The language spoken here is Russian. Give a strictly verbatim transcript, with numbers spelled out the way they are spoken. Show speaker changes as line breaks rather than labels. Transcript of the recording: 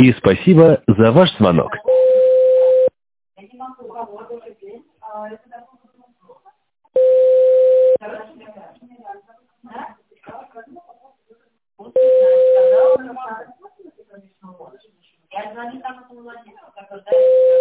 и спасибо за ваш звонок.
Я звоню там,